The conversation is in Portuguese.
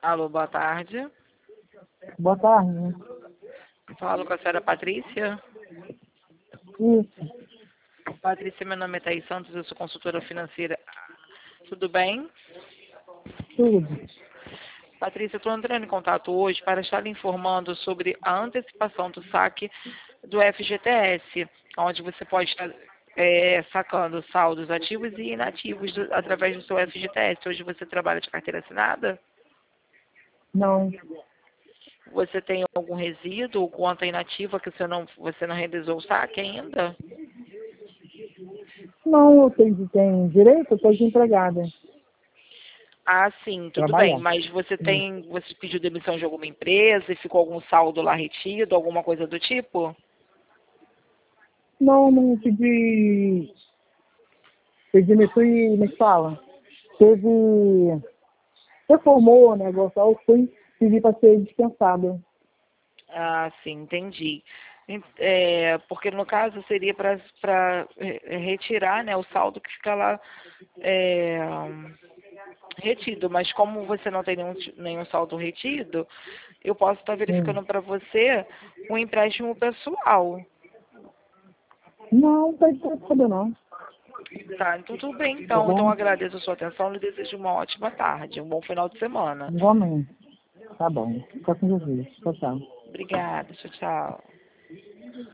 Alô, boa tarde. Boa tarde. Falo com a senhora Patrícia. Isso, Patrícia, meu nome é Thaís Santos, eu sou consultora financeira. Tudo bem? tudo. Patrícia, eu estou entrando em contato hoje para estar lhe informando sobre a antecipação do saque do FGTS, onde você pode estar sacando saldos ativos e inativos através do seu FGTS. Hoje você trabalha de carteira assinada? Não, Você tem algum resíduo ou conta inativa que você não realizou o saque ainda? não, eu tenho direito, eu estou desempregada. Ah, sim, tudo bem. Trabalhar. Mas você pediu demissão de alguma empresa e ficou algum saldo lá retido, alguma coisa do tipo? Não, não pedi demissão e como é que fala? Teve, reformou o negócio, aí eu fui pedir para ser dispensada. Ah, sim, entendi. Porque no caso seria para retirar, né, o saldo que fica lá é, retido, mas como você não tem nenhum saldo retido, eu posso estar Sim. verificando para você um empréstimo pessoal. Não, não tem que saber não, Tá, então tudo bem, tá então. Então bom? agradeço a sua atenção e desejo uma ótima tarde, um bom final de semana. Igualmente. Tá bom. Fica com Jesus. Tchau, tchau. Obrigada, tchau, tchau.